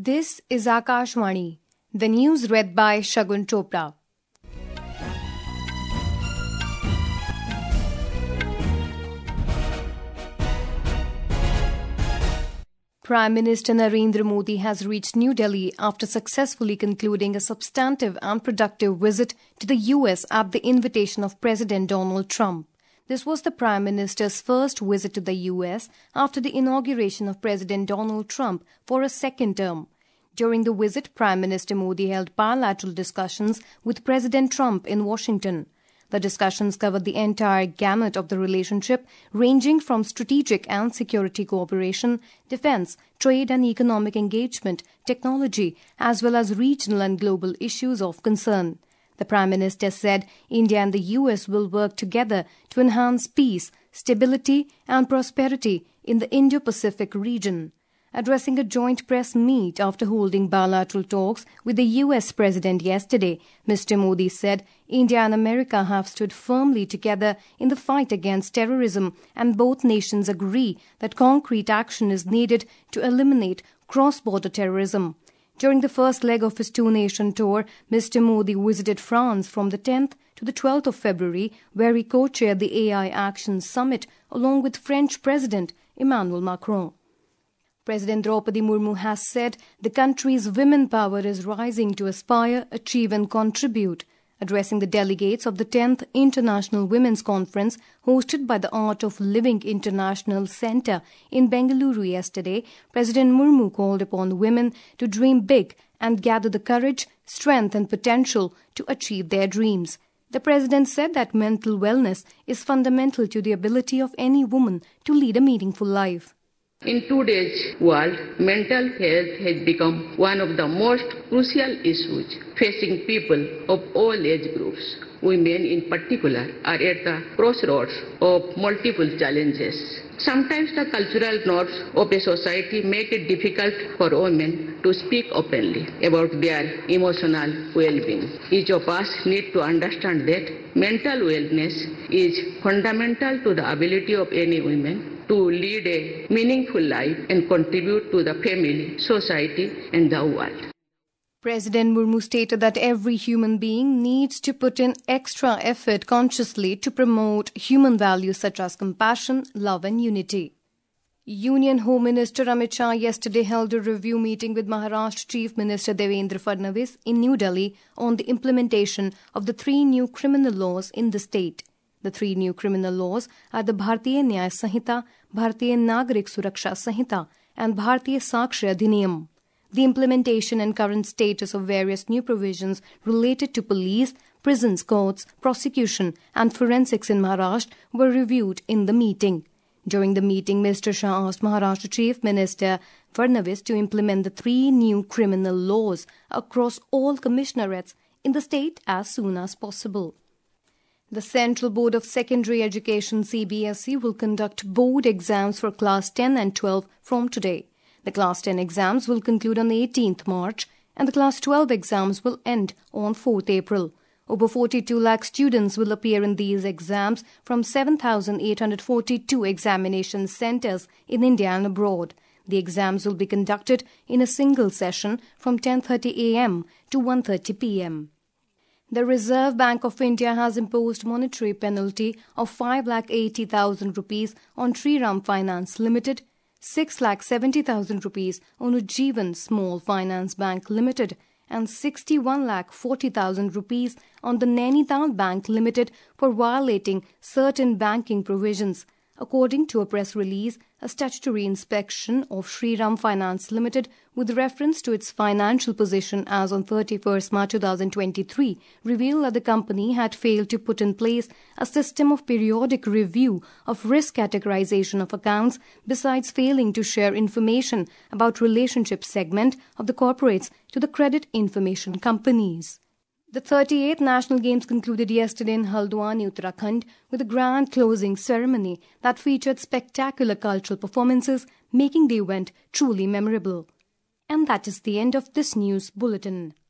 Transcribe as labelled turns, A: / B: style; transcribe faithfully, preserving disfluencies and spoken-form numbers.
A: This is Akashvani, the news read by Shagun Chopra. Prime Minister Narendra Modi has reached New Delhi after successfully concluding a substantive and productive visit to the U S at the invitation of President Donald Trump. This was the Prime Minister's first visit to the U S after the inauguration of President Donald Trump for a second term. During the visit, Prime Minister Modi held bilateral discussions with President Trump in Washington. The discussions covered the entire gamut of the relationship, ranging from strategic and security cooperation, defense, trade and economic engagement, technology, as well as regional and global issues of concern. The Prime Minister said India and the U S will work together to enhance peace, stability and prosperity in the Indo-Pacific region. Addressing a joint press meet after holding bilateral talks with the U S President yesterday, Mister Modi said India and America have stood firmly together in the fight against terrorism, and both nations agree that concrete action is needed to eliminate cross-border terrorism. During the first leg of his two-nation tour, Mister Modi visited France from the tenth to the twelfth of February, where he co-chaired the A I Action Summit along with French President Emmanuel Macron. President Draupadi Murmu has said the country's women power is rising to aspire, achieve and contribute. Addressing the delegates of the tenth International Women's Conference hosted by the Art of Living International Centre in Bengaluru yesterday, President Murmu called upon women to dream big and gather the courage, strength and potential to achieve their dreams. The President said that mental wellness is fundamental to the ability of any woman to lead a meaningful life.
B: In today's world, mental health has become one of the most crucial issues facing people of all age groups. Women in particular are at the crossroads of multiple challenges. Sometimes the cultural norms of a society make it difficult for women to speak openly about their emotional well-being. Each of us needs to understand that mental wellness is fundamental to the ability of any woman to lead a meaningful life and contribute to the family, society and the world.
A: President Murmu stated that every human being needs to put in extra effort consciously to promote human values such as compassion, love and unity. Union Home Minister Amit Shah yesterday held a review meeting with Maharashtra Chief Minister Devendra Fadnavis in New Delhi on the implementation of the three new criminal laws in the state. The three new criminal laws are the Bharatiya Nyaya Sanhita, Bharatiya Nagarik Suraksha Sanhita and Bharatiya Sakshi Adhiniyam. The implementation and current status of various new provisions related to police, prisons, courts, prosecution and forensics in Maharashtra were reviewed in the meeting. During the meeting, Mister Shah asked Maharashtra Chief Minister Fadnavis to implement the three new criminal laws across all commissionerates in the state as soon as possible. The Central Board of Secondary Education C B S E will conduct board exams for Class ten and twelve from today. The Class ten exams will conclude on eighteenth March and the Class twelve exams will end on fourth April. Over forty-two lakh students will appear in these exams from seven thousand eight hundred forty-two examination centres in India and abroad. The exams will be conducted in a single session from ten thirty a m to one thirty p m The Reserve Bank of India has imposed monetary penalty of five lakh eighty thousand rupees on Shriram Finance Limited, six lakh seventy thousand rupees on Ujjivan Small Finance Bank Limited and sixty-one lakh forty thousand rupees on the Nainital Bank Limited for violating certain banking provisions. According to a press release, a statutory inspection of Shriram Finance Limited with reference to its financial position as on thirty-first March two thousand twenty-three revealed that the company had failed to put in place a system of periodic review of risk categorization of accounts, besides failing to share information about relationship segment of the corporates to the credit information companies. The thirty-eighth National Games concluded yesterday in Haldwani, Uttarakhand, with a grand closing ceremony that featured spectacular cultural performances, making the event truly memorable. And that is the end of this news bulletin.